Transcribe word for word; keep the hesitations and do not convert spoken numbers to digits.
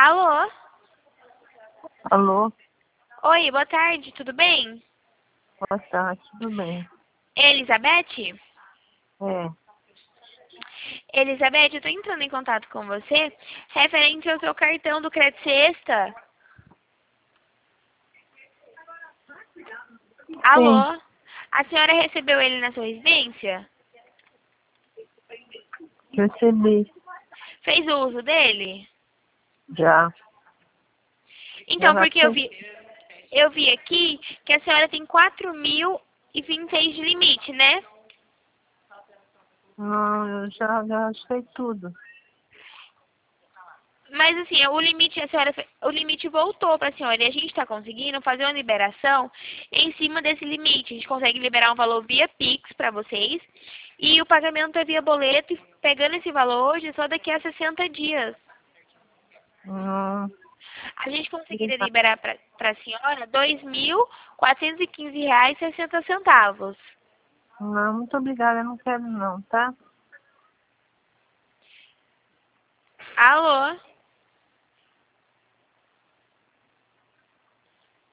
Alô? Alô? Oi, boa tarde, tudo bem? Boa tarde, tudo bem? Elizabeth? É, Elizabeth, eu tô entrando em contato com você referente ao seu cartão do Crédito Sexta. sim, Alô? A senhora recebeu ele na sua residência? recebi Fez o uso dele? já. Já Então, porque eu gastei. vi, eu vi aqui que a senhora tem quatro mil e vinte e seis de limite, né? Não, eu já gastei tudo. Mas assim, o limite, a senhora, fe- o limite voltou para a senhora e a gente está conseguindo fazer uma liberação em cima desse limite. A gente consegue liberar um valor via Pix para vocês e o pagamento é via boleto, pegando esse valor hoje só daqui a sessenta dias. Não, A gente conseguiria obrigada. liberar para a senhora dois mil quatrocentos e quinze reais e sessenta centavos. Não, muito obrigada, eu não quero não, tá? Alô?